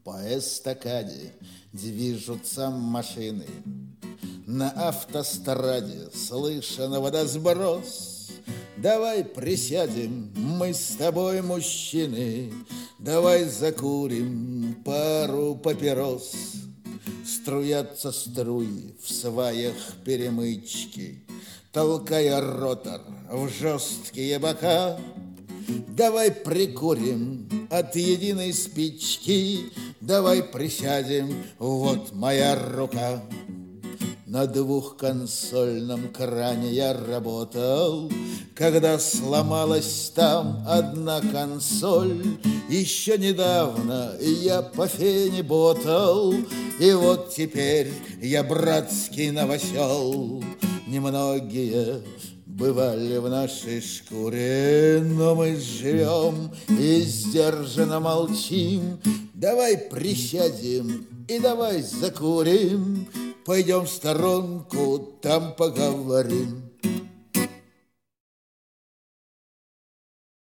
По эстакаде движутся машины, на автостраде слышен водосброс. Давай присядем, мы с тобой мужчины, давай закурим пару папирос. Струятся струи в сваях перемычки, толкая ротор в жесткие бока. Давай прикурим от единой спички, давай присядем, вот моя рука. На двухконсольном кране я работал, когда сломалась там одна консоль. Еще недавно я по фене ботал, и вот теперь я братский новосел. Немногие бывали в нашей шкуре, но мы живем и сдержанно молчим. Давай присядем и давай закурим, пойдем в сторонку, там поговорим.